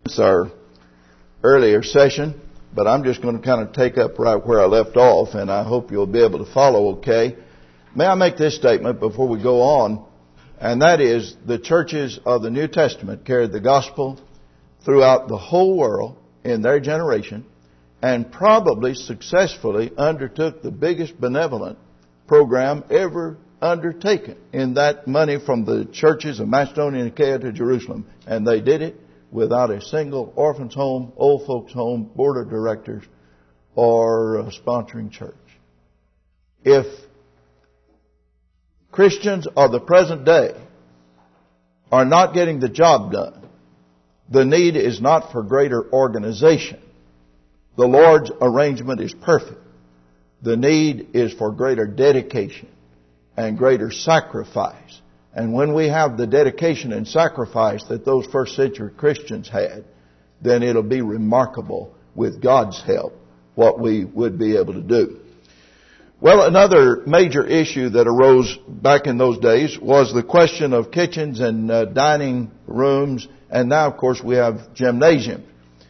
It's our earlier session, but I'm just going to kind of take up right where I left off, and I hope you'll be able to follow okay. May I make this statement before we go on, and that is the churches of the New Testament carried the gospel throughout the whole world in their generation and probably successfully undertook the biggest benevolent program ever undertaken in that money from the churches of Macedonia and Achaia to Jerusalem. And they did it without a single orphan's home, old folks home, board of directors, or a sponsoring church. If Christians of the present day are not getting the job done, the need is not for greater organization. The Lord's arrangement is perfect. The need is for greater dedication and greater sacrifice. And when we have the dedication and sacrifice that those first century Christians had, then it'll be remarkable with God's help what we would be able to do. Well, another major issue that arose back in those days was the question of kitchens and dining rooms, and now, of course, we have gymnasiums.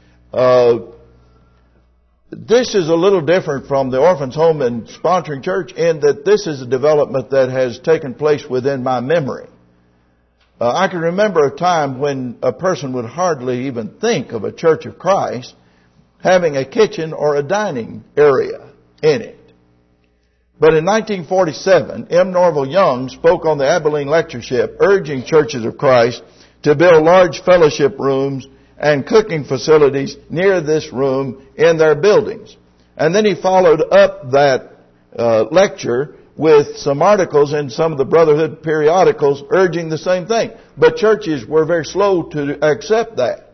This is a little different from the orphan's home and sponsoring church in that this is a development that has taken place within my memory. I can remember a time when a person would hardly even think of a Church of Christ having a kitchen or a dining area in it. But in 1947, M. Norval Young spoke on the Abilene lectureship urging churches of Christ to build large fellowship rooms and cooking facilities near this room in their buildings. And then he followed up that lecture with some articles in some of the Brotherhood periodicals urging the same thing. But churches were very slow to accept that.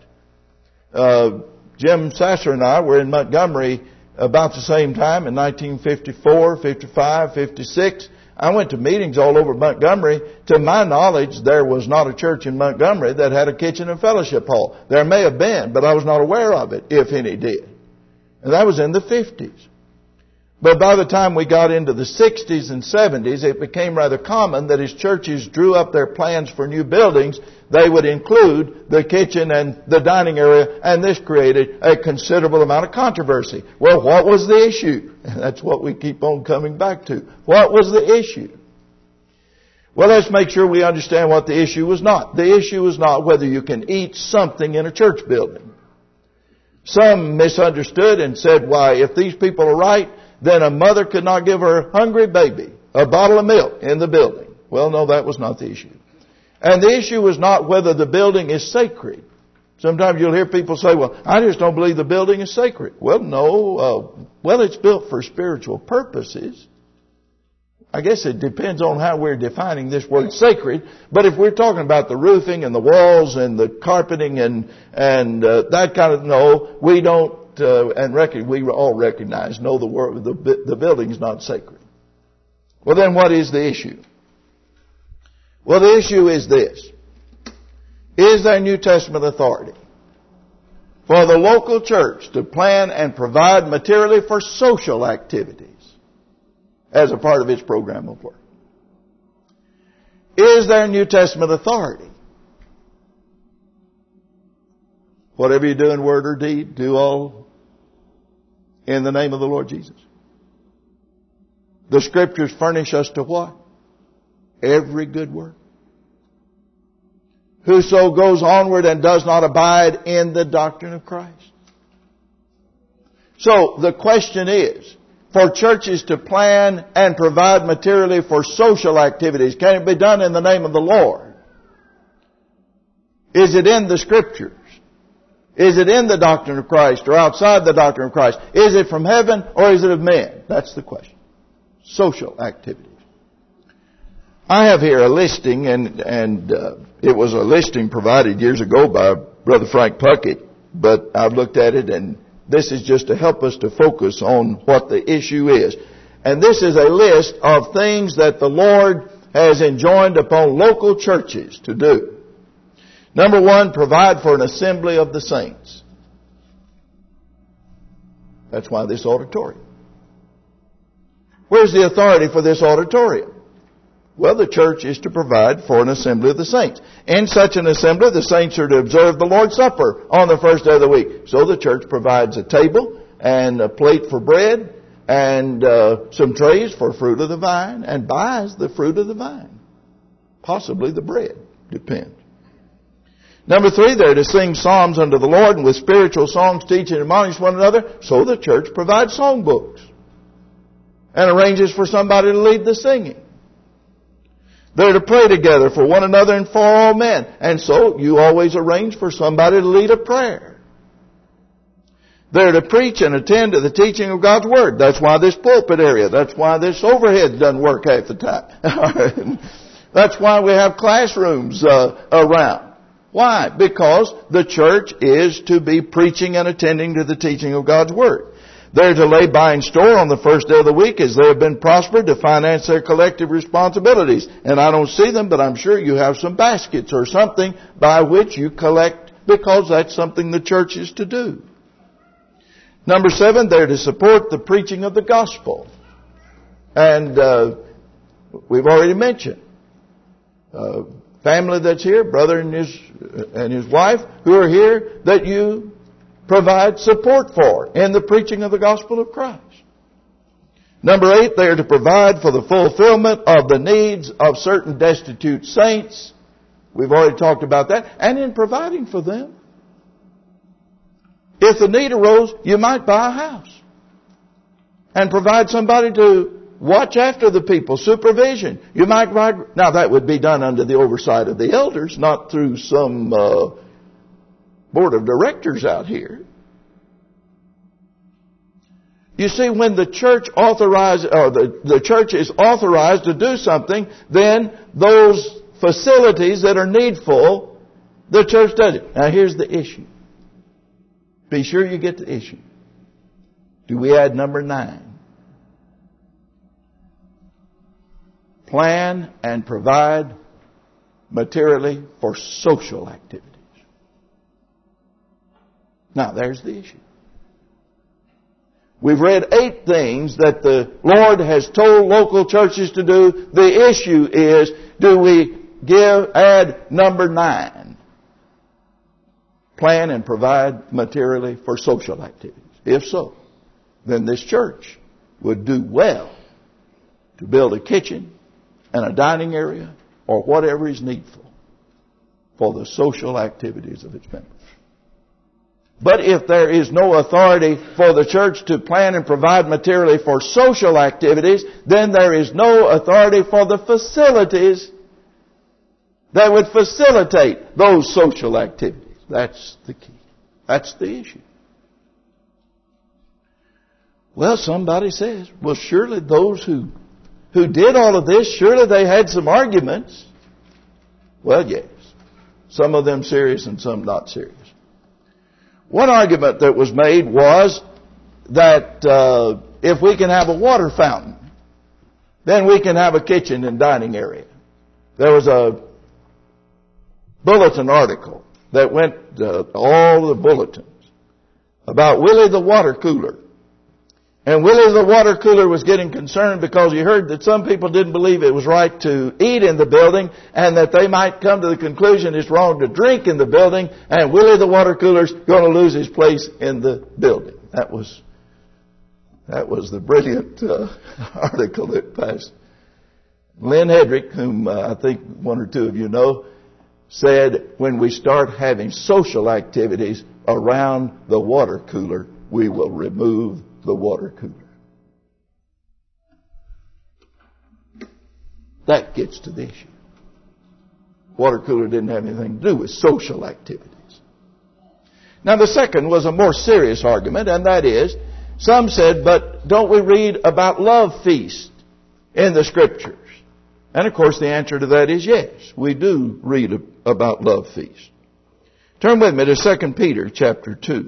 Jim Sasser and I were in Montgomery about the same time in 1954, 55, 56. I went to meetings all over Montgomery. To my knowledge, there was not a church in Montgomery that had a kitchen and fellowship hall. There may have been, but I was not aware of it, if any did. And that was in the 50s. But by the time we got into the 60s and 70s, it became rather common that as churches drew up their plans for new buildings, they would include the kitchen and the dining area, and this created a considerable amount of controversy. Well, what was the issue? That's what we keep on coming back to. What was the issue? Well, let's make sure we understand what the issue was not. The issue was not whether you can eat something in a church building. Some misunderstood and said, why, if these people are right, then a mother could not give her hungry baby a bottle of milk in the building. Well, no, that was not the issue. And the issue was not whether the building is sacred. Sometimes you'll hear people say, well, I just don't believe the building is sacred. Well, no. Well, it's built for spiritual purposes. I guess it depends on how we're defining this word sacred. But if we're talking about the roofing and the walls and the carpeting and that kind of, no, we don't. We all recognize, no, the building is not sacred. Well, then what is the issue? Well, the issue is this. Is there New Testament authority for the local church to plan and provide materially for social activities as a part of its program of work? Is there New Testament authority? Whatever you do in word or deed, do all in the name of the Lord Jesus. The Scriptures furnish us to what? Every good work. Whoso goes onward and does not abide in the doctrine of Christ. So the question is, for churches to plan and provide materially for social activities, can it be done in the name of the Lord? Is it in the Scriptures? Is it in the doctrine of Christ or outside the doctrine of Christ? Is it from heaven or is it of men? That's the question. Social activities. I have here a listing, and it was a listing provided years ago by Brother Frank Puckett, but I've looked at it, and this is just to help us to focus on what the issue is. And this is a list of things that the Lord has enjoined upon local churches to do. Number one, provide for an assembly of the saints. That's why this auditorium. Where's the authority for this auditorium? Well, the church is to provide for an assembly of the saints. In such an assembly, the saints are to observe the Lord's Supper on the first day of the week. So the church provides a table and a plate for bread and some trays for fruit of the vine and buys the fruit of the vine. Possibly the bread. Depends. Number 3, they're to sing psalms unto the Lord, and with spiritual songs teach and admonish one another. So the church provides songbooks and arranges for somebody to lead the singing. They're to pray together for one another and for all men. And so you always arrange for somebody to lead a prayer. They're to preach and attend to the teaching of God's Word. That's why this pulpit area, that's why this overhead doesn't work half the time. That's why we have classrooms around. Why? Because the church is to be preaching and attending to the teaching of God's Word. They're to lay by in store on the first day of the week as they have been prospered to finance their collective responsibilities. And I don't see them, but I'm sure you have some baskets or something by which you collect, because that's something the church is to do. Number 7, they're to support the preaching of the gospel. And we've already mentioned family that's here, brother and his wife who are here, that you provide support for in the preaching of the gospel of Christ. Number 8, they are to provide for the fulfillment of the needs of certain destitute saints. We've already talked about that. And in providing for them, if the need arose, you might buy a house and provide somebody to watch after the people, supervision. You might write. Now that would be done under the oversight of the elders, not through some board of directors out here. You see, when the church the church is authorized to do something, then those facilities that are needful, the church does it. Now here's the issue. Be sure you get the issue. Do we add number 9? Plan and provide materially for social activities. Now, there's the issue. We've read 8 things that the Lord has told local churches to do. The issue is, do we add number 9? Plan and provide materially for social activities. If so, then this church would do well to build a kitchen and a dining area or whatever is needful for the social activities of its members. But if there is no authority for the church to plan and provide materially for social activities, then there is no authority for the facilities that would facilitate those social activities. That's the key. That's the issue. Well, somebody says, well, surely those who did all of this, surely they had some arguments. Well, yes. Some of them serious and some not serious. One argument that was made was that if we can have a water fountain, then we can have a kitchen and dining area. There was a bulletin article that went all the bulletins about Willie the water cooler. And Willie the water cooler was getting concerned because he heard that some people didn't believe it was right to eat in the building and that they might come to the conclusion it's wrong to drink in the building, and Willie the water cooler's going to lose his place in the building. That was the brilliant article that passed. Lynn Hedrick, whom I think one or two of you know, said when we start having social activities around the water cooler, we will remove the water cooler. That gets to the issue. Water cooler didn't have anything to do with social activities. Now the second was a more serious argument, and that is, some said, but don't we read about love feast in the Scriptures? And of course the answer to that is yes, we do read about love feast. Turn with me to 2 Peter chapter 2.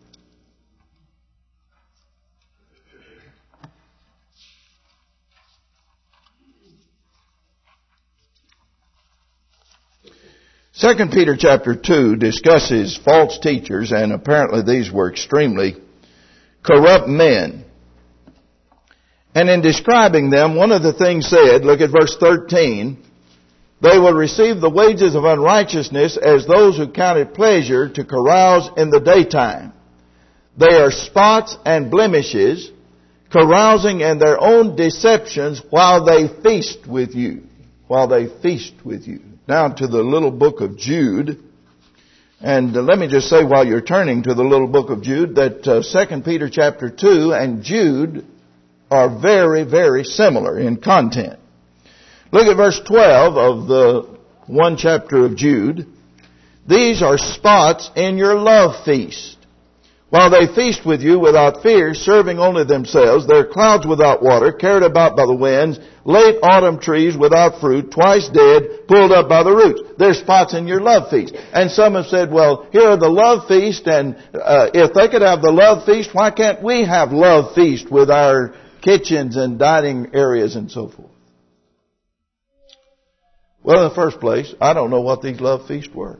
Second Peter chapter 2 discusses false teachers, and apparently these were extremely corrupt men. And in describing them, one of the things said, look at verse 13, they will receive the wages of unrighteousness as those who count it pleasure to carouse in the daytime. They are spots and blemishes, carousing in their own deceptions while they feast with you. While they feast with you. Now to the little book of Jude. And let me just say while you're turning to the little book of Jude that 2 Peter chapter 2 and Jude are very, very similar in content. Look at verse 12 of the one chapter of Jude. These are spots in your love feast. While they feast with you without fear, serving only themselves, they're clouds without water, carried about by the winds, late autumn trees without fruit, twice dead, pulled up by the roots. They're spots in your love feast. And some have said, well, here are the love feast, and if they could have the love feast, why can't we have love feast with our kitchens and dining areas and so forth? Well, in the first place, I don't know what these love feasts were.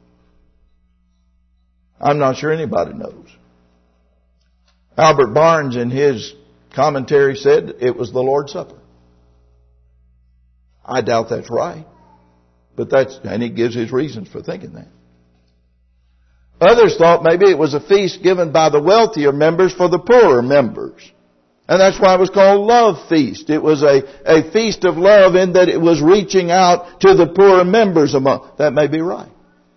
I'm not sure anybody knows. Albert Barnes in his commentary said it was the Lord's Supper. I doubt that's right. And he gives his reasons for thinking that. Others thought maybe it was a feast given by the wealthier members for the poorer members. And that's why it was called Love Feast. It was a feast of love in that it was reaching out to the poorer members among. That may be right.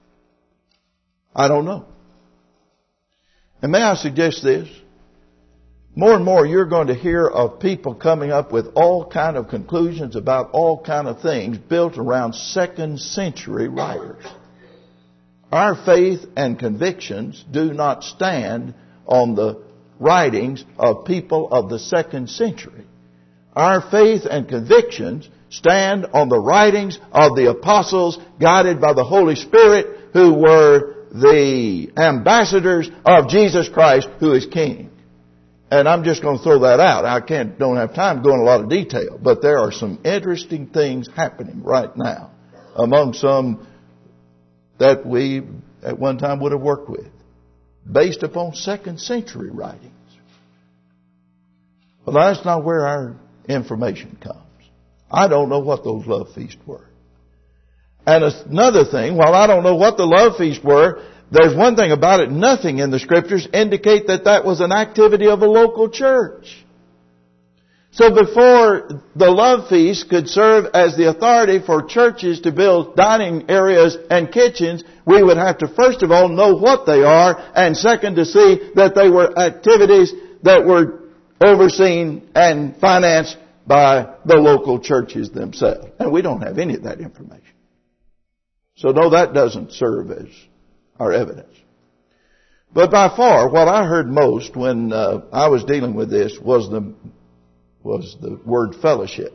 I don't know. And may I suggest this? More and more you're going to hear of people coming up with all kind of conclusions about all kind of things built around second century writers. Our faith and convictions do not stand on the writings of people of the second century. Our faith and convictions stand on the writings of the apostles guided by the Holy Spirit who were the ambassadors of Jesus Christ who is King. And I'm just going to throw that out. Don't have time to go into a lot of detail, but there are some interesting things happening right now among some that we at one time would have worked with, based upon second century writings. But that's not where our information comes. I don't know what those love feasts were. And another thing, while I don't know what the love feasts were, there's one thing about it, nothing in the Scriptures indicate that that was an activity of a local church. So before the love feast could serve as the authority for churches to build dining areas and kitchens, we would have to first of all know what they are, and second to see that they were activities that were overseen and financed by the local churches themselves. And we don't have any of that information. So no, that doesn't serve as our evidence. But by far, what I heard most when I was dealing with this was the word fellowship.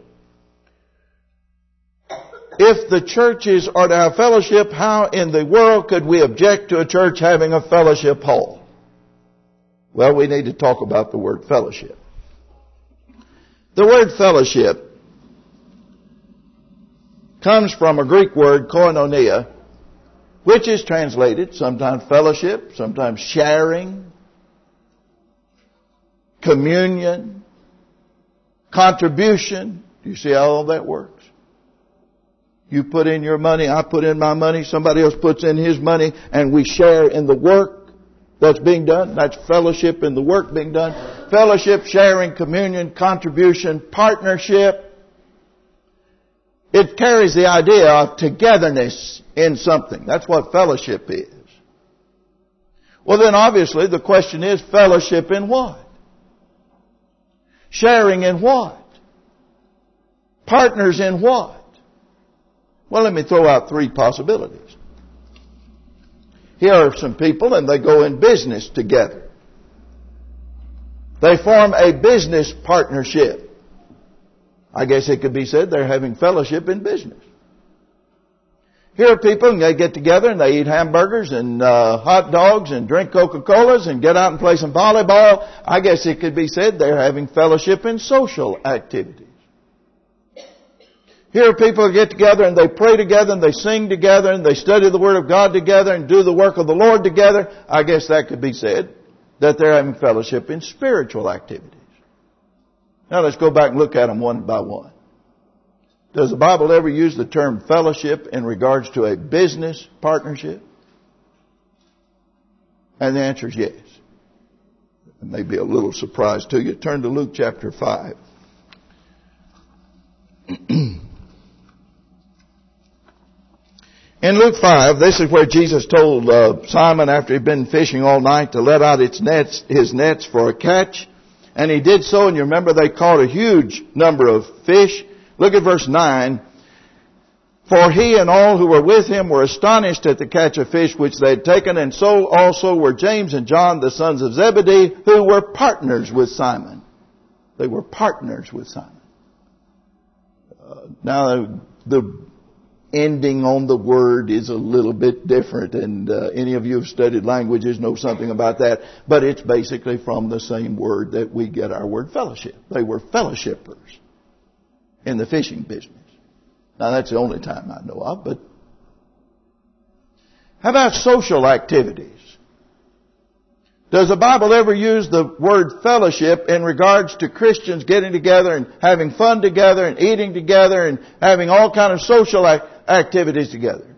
If the churches are to have fellowship, how in the world could we object to a church having a fellowship hall? Well, we need to talk about the word fellowship. The word fellowship comes from a Greek word, koinonia, which is translated sometimes fellowship, sometimes sharing, communion, contribution. Do you see how all that works? You put in your money, I put in my money, somebody else puts in his money, and we share in the work that's being done. That's fellowship in the work being done. Fellowship, sharing, communion, contribution, partnership. It carries the idea of togetherness in something. That's what fellowship is. Well, then obviously the question is, fellowship in what? Sharing in what? Partners in what? Well, let me throw out three possibilities. Here are some people and they go in business together. They form a business partnership. I guess it could be said they're having fellowship in business. Here are people and they get together and they eat hamburgers and hot dogs and drink Coca-Colas and get out and play some volleyball. I guess it could be said they're having fellowship in social activities. Here are people who get together and they pray together and they sing together and they study the Word of God together and do the work of the Lord together. I guess that could be said that they're having fellowship in spiritual activities. Now let's go back and look at them one by one. Does the Bible ever use the term fellowship in regards to a business partnership? And the answer is yes. It may be a little surprise to you. Turn to Luke chapter 5. In Luke 5, this is where Jesus told Simon after he'd been fishing all night to let out his nets for a catch. And he did so, and you remember they caught a huge number of fish. Look at verse 9. For he and all who were with him were astonished at the catch of fish which they had taken, and so also were James and John, the sons of Zebedee, who were partners with Simon. They were partners with Simon. Now, the ending on the word is a little bit different, and any of you who have studied languages know something about that, but it's basically from the same word that we get our word fellowship. They were fellowshippers in the fishing business. Now, that's the only time I know of, but how about social activities? Does the Bible ever use the word fellowship in regards to Christians getting together and having fun together and eating together and having all kind of social activities together?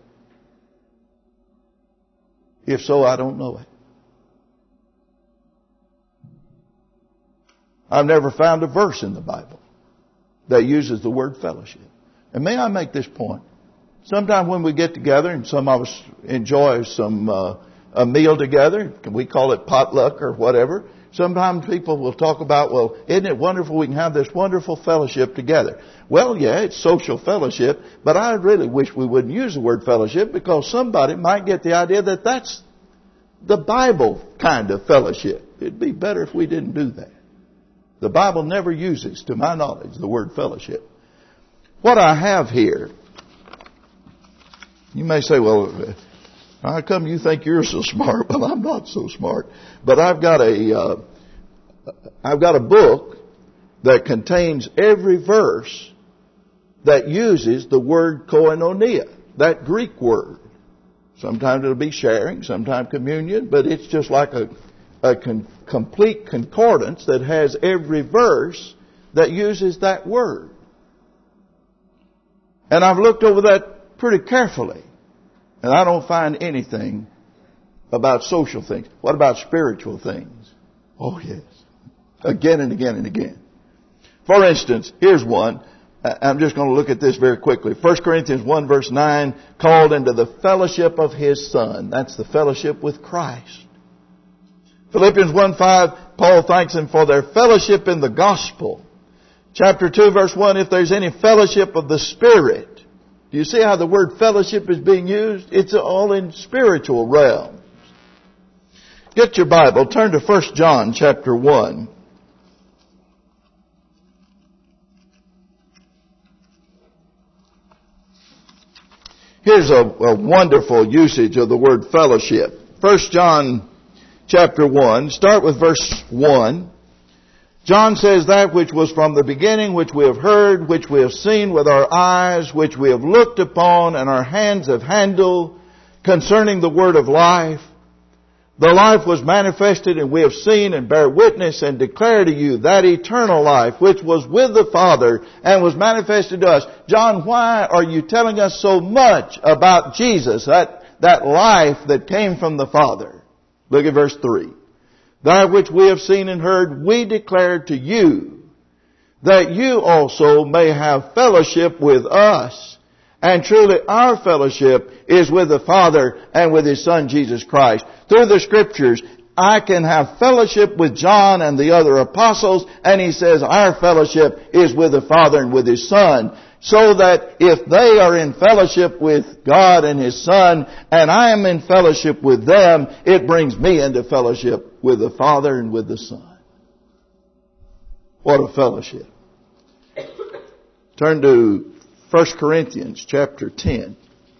If so, I don't know it. I've never found a verse in the Bible that uses the word fellowship. And may I make this point? Sometimes when we get together and some of us enjoy a meal together, we call it potluck or whatever, sometimes people will talk about, well, isn't it wonderful we can have this wonderful fellowship together? Well, yeah, it's social fellowship, but I really wish we wouldn't use the word fellowship because somebody might get the idea that that's the Bible kind of fellowship. It'd be better if we didn't do that. The Bible never uses, to my knowledge, the word fellowship. What I have here, you may say, well, how come you think you're so smart? Well, I'm not so smart. But I've got a book that contains every verse that uses the word koinonia, that Greek word. Sometimes it'll be sharing, sometimes communion, but it's just like a complete concordance that has every verse that uses that word. And I've looked over that pretty carefully. And I don't find anything about social things. What about spiritual things? Oh, yes. Again and again and again. For instance, here's one. I'm just going to look at this very quickly. 1 Corinthians 1 verse 9, called into the fellowship of His Son. That's the fellowship with Christ. Philippians 1:5, Paul thanks Him for their fellowship in the gospel. Chapter 2 verse 1, if there's any fellowship of the Spirit. Do you see how the word fellowship is being used? It's all in spiritual realms. Get your Bible. Turn to 1 John chapter 1. Here's a wonderful usage of the word fellowship. 1 John chapter 1. Start with verse 1. John says, that which was from the beginning, which we have heard, which we have seen with our eyes, which we have looked upon, and our hands have handled, concerning the word of life. The life was manifested, and we have seen and bear witness and declare to you that eternal life, which was with the Father and was manifested to us. John, why are you telling us so much about Jesus, that life that came from the Father? Look at verse 3. That which we have seen and heard, we declare to you, that you also may have fellowship with us. And truly our fellowship is with the Father and with His Son Jesus Christ. Through the Scriptures, I can have fellowship with John and the other apostles, and he says our fellowship is with the Father and with His Son. So that if they are in fellowship with God and His Son, and I am in fellowship with them, it brings me into fellowship with the Father and with the Son. What a fellowship. Turn to 1 Corinthians chapter 10.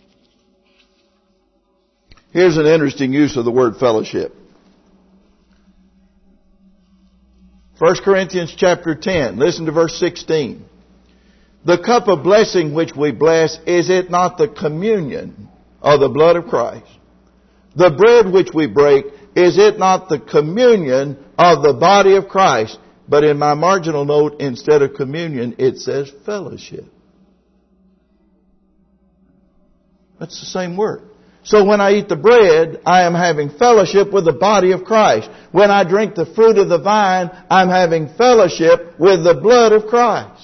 Here's an interesting use of the word fellowship. 1 Corinthians chapter 10. Listen to verse 16. The cup of blessing which we bless, is it not the communion of the blood of Christ? The bread which we break, is it not the communion of the body of Christ? But in my marginal note, instead of communion, it says fellowship. That's the same word. So when I eat the bread, I am having fellowship with the body of Christ. When I drink the fruit of the vine, I'm having fellowship with the blood of Christ.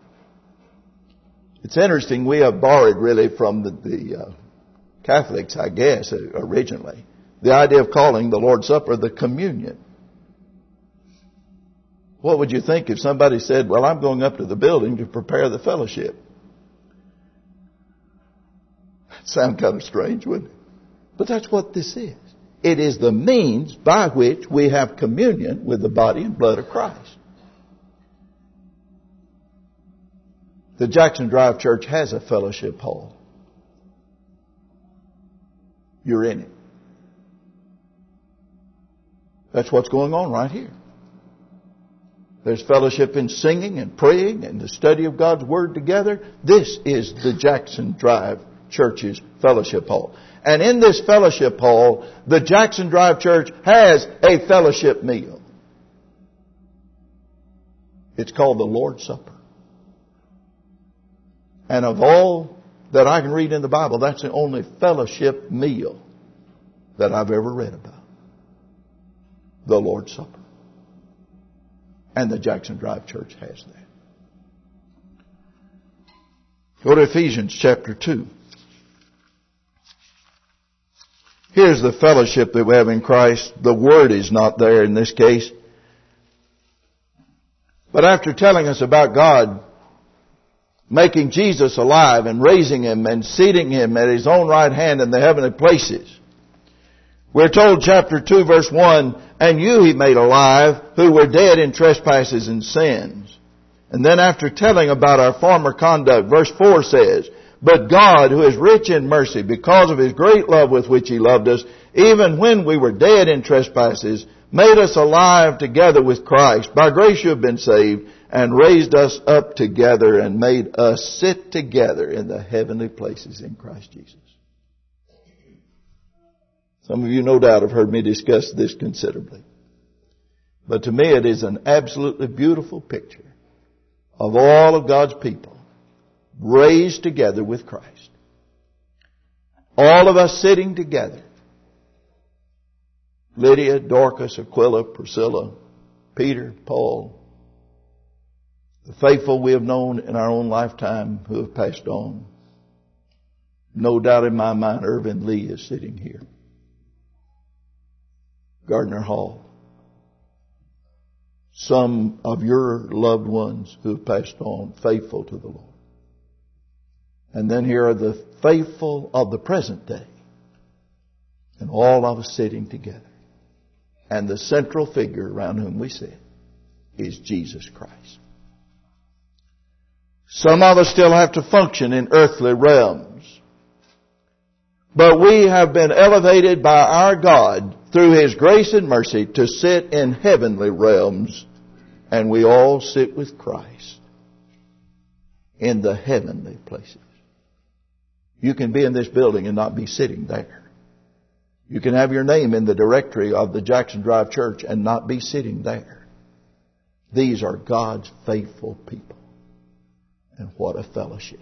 It's interesting, we have borrowed really from the Catholics, I guess, originally, the idea of calling the Lord's Supper the communion. What would you think if somebody said, well, I'm going up to the building to prepare the fellowship? That'd sound kind of strange, wouldn't it? But that's what this is. It is the means by which we have communion with the body and blood of Christ. The Jackson Drive Church has a fellowship hall. You're in it. That's what's going on right here. There's fellowship in singing and praying and the study of God's Word together. This is the Jackson Drive Church's fellowship hall. And in this fellowship hall, the Jackson Drive Church has a fellowship meal. It's called the Lord's Supper. And of all that I can read in the Bible, that's the only fellowship meal that I've ever read about. The Lord's Supper. And the Jackson Drive Church has that. Go to Ephesians chapter 2. Here's the fellowship that we have in Christ. The Word is not there in this case. But after telling us about God making Jesus alive and raising Him and seating Him at His own right hand in the heavenly places, we're told chapter 2 verse 1, and you He made alive who were dead in trespasses and sins. And then after telling about our former conduct, verse 4 says, but God, who is rich in mercy, because of His great love with which He loved us, even when we were dead in trespasses, made us alive together with Christ. By grace you have been saved, and raised us up together and made us sit together in the heavenly places in Christ Jesus. Some of you no doubt have heard me discuss this considerably. But to me it is an absolutely beautiful picture of all of God's people raised together with Christ. All of us sitting together. Lydia, Dorcas, Aquila, Priscilla, Peter, Paul, the faithful we have known in our own lifetime who have passed on. No doubt in my mind, Irvin Lee is sitting here. Gardner Hall. Some of your loved ones who have passed on, faithful to the Lord. And then here are the faithful of the present day. And all of us sitting together. And the central figure around whom we sit is Jesus Christ. Some of us still have to function in earthly realms. But we have been elevated by our God through His grace and mercy to sit in heavenly realms. And we all sit with Christ in the heavenly places. You can be in this building and not be sitting there. You can have your name in the directory of the Jackson Drive Church and not be sitting there. These are God's faithful people. And what a fellowship.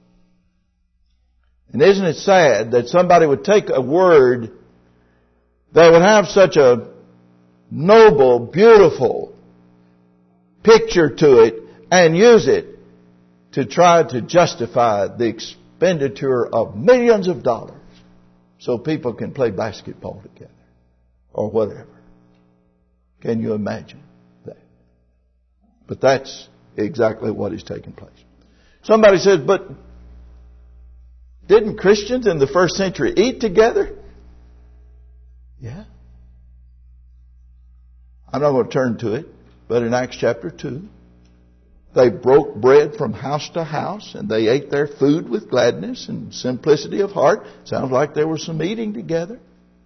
And isn't it sad that somebody would take a word that would have such a noble, beautiful picture to it and use it to try to justify the expenditure of millions of dollars so people can play basketball together or whatever. Can you imagine that? But that's exactly what is taking place. Somebody says, but didn't Christians in the first century eat together? Yeah. I'm not going to turn to it, but in Acts chapter 2, they broke bread from house to house and they ate their food with gladness and simplicity of heart. Sounds like there was some eating together.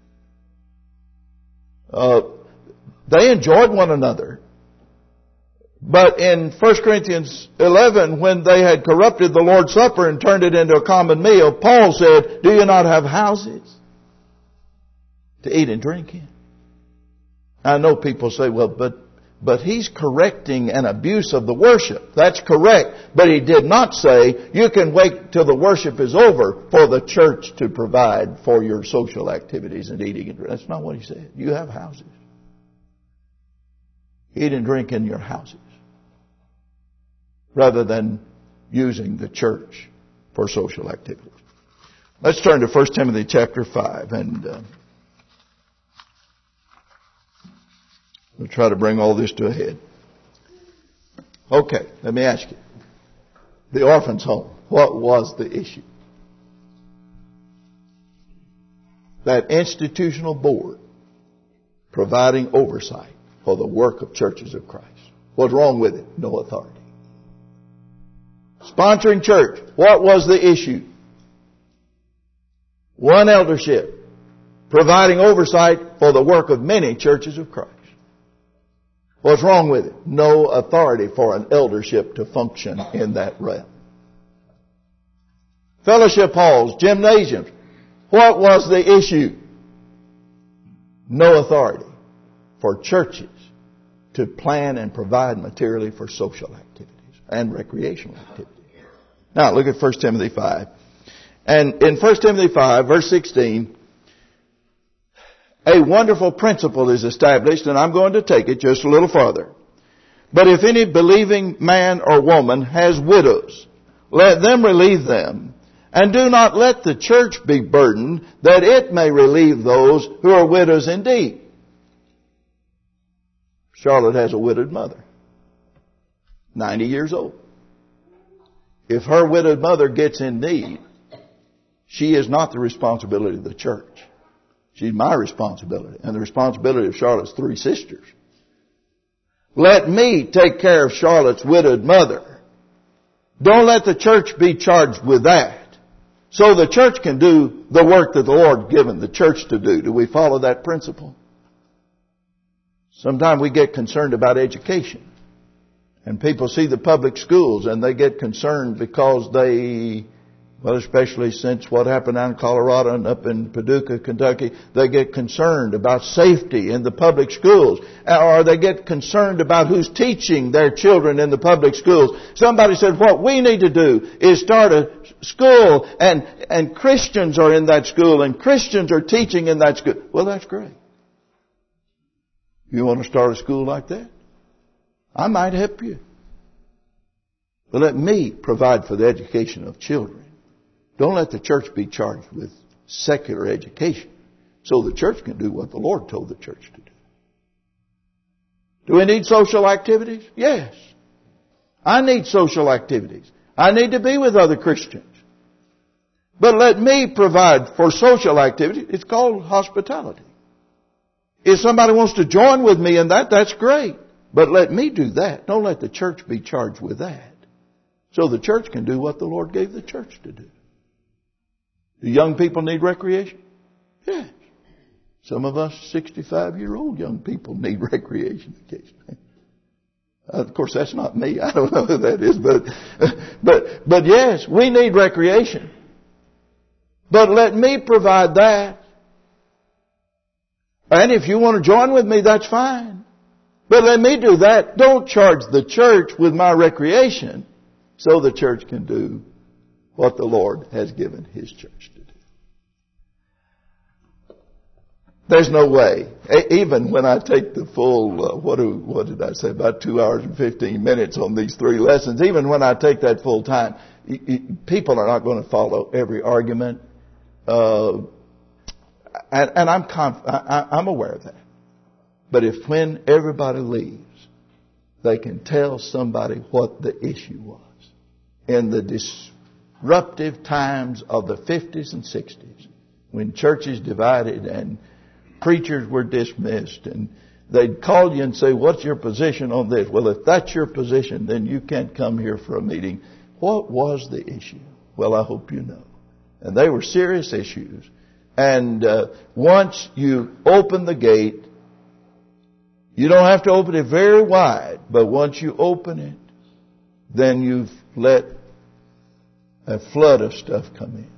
They enjoyed one another. But in 1 Corinthians 11, when they had corrupted the Lord's Supper and turned it into a common meal, Paul said, do you not have houses to eat and drink in? I know people say, well, but But he's correcting an abuse of the worship. That's correct. But he did not say, you can wait till the worship is over for the church to provide for your social activities and eating and drinking. That's not what he said. You have houses. Eat and drink in your houses, rather than using the church for social activities. Let's turn to 1 Timothy chapter 5, and we'll try to bring all this to a head. Okay, let me ask you. The orphan's home, what was the issue? That institutional board providing oversight for the work of churches of Christ. What's wrong with it? No authority. Sponsoring church, what was the issue? One eldership, providing oversight for the work of many churches of Christ. What's wrong with it? No authority for an eldership to function in that realm. Fellowship halls, gymnasiums, what was the issue? No authority for churches to plan and provide materially for social activities and recreational activities. Now look at 1 Timothy 5. And in 1 Timothy 5, verse 16, a wonderful principle is established, and I'm going to take it just a little farther. But if any believing man or woman has widows, let them relieve them, and do not let the church be burdened, that it may relieve those who are widows indeed. Charlotte has a widowed mother, 90 years old. If her widowed mother gets in need, she is not the responsibility of the church. She's my responsibility and the responsibility of Charlotte's 3 sisters. Let me take care of Charlotte's widowed mother. Don't let the church be charged with that. So the church can do the work that the Lord given the church to do. Do we follow that principle? Sometimes we get concerned about education. And people see the public schools and they get concerned because especially since what happened down in Colorado and up in Paducah, Kentucky, they get concerned about safety in the public schools. Or they get concerned about who's teaching their children in the public schools. Somebody said, what we need to do is start a school and Christians are in that school and Christians are teaching in that school. Well, that's great. You want to start a school like that? I might help you. But let me provide for the education of children. Don't let the church be charged with secular education so the church can do what the Lord told the church to do. Do we need social activities? Yes. I need social activities. I need to be with other Christians. But let me provide for social activity. It's called hospitality. If somebody wants to join with me in that, that's great. But let me do that. Don't let the church be charged with that. So the church can do what the Lord gave the church to do. Do young people need recreation? Yes. Some of us 65-year-old young people need recreation occasionally. Of course, that's not me. I don't know who that is, but yes, we need recreation. But let me provide that. And if you want to join with me, that's fine. But let me do that. Don't charge the church with my recreation so the church can do what the Lord has given His church to do. There's no way. Even when I take the full, what did I say, about 2 hours and 15 minutes on these 3 lessons, even when I take that full time, people are not going to follow every argument. And I'm aware of that. But if when everybody leaves, they can tell somebody what the issue was in the disruptive times of the 50s and 60s, when churches divided and preachers were dismissed, and they'd call you and say, what's your position on this? Well, if that's your position, then you can't come here for a meeting. What was the issue? Well, I hope you know. And they were serious issues. And once you open the gate, you don't have to open it very wide, but once you open it, then you've let a flood of stuff come in.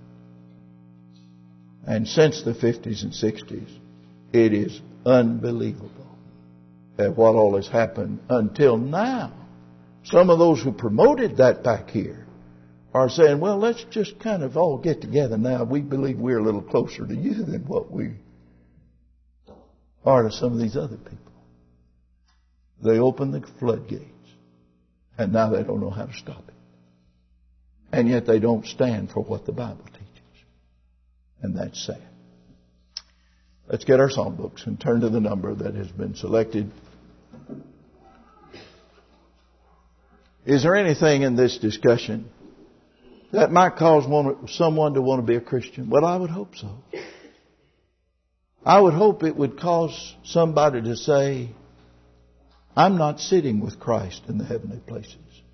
And since the 50s and 60s, it is unbelievable at what all has happened until now. Some of those who promoted that back here are saying, well, let's just kind of all get together now. We believe we're a little closer to you than what we are to some of these other people. They opened the floodgates, and now they don't know how to stop it. And yet they don't stand for what the Bible teaches. And that's sad. Let's get our songbooks and turn to the number that has been selected. Is there anything in this discussion that might cause someone to want to be a Christian? Well, I would hope so. I would hope it would cause somebody to say, I'm not sitting with Christ in the heavenly places.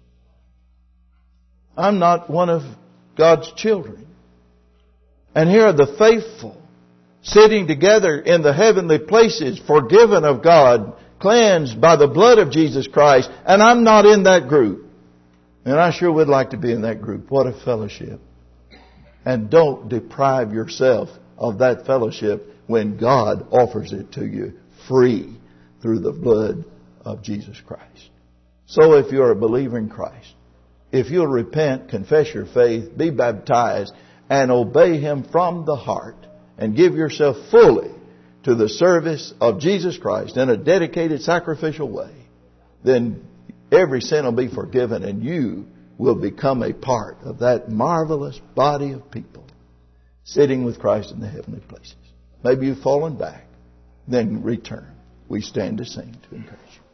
I'm not one of God's children. And here are the faithful sitting together in the heavenly places, forgiven of God, cleansed by the blood of Jesus Christ, and I'm not in that group. And I sure would like to be in that group. What a fellowship. And don't deprive yourself of that fellowship when God offers it to you free through the blood of Jesus Christ. So if you're a believer in Christ, if you'll repent, confess your faith, be baptized, and obey Him from the heart, and give yourself fully to the service of Jesus Christ in a dedicated sacrificial way, then every sin will be forgiven and you will become a part of that marvelous body of people sitting with Christ in the heavenly places. Maybe you've fallen back. Then return. We stand to sing to encourage you.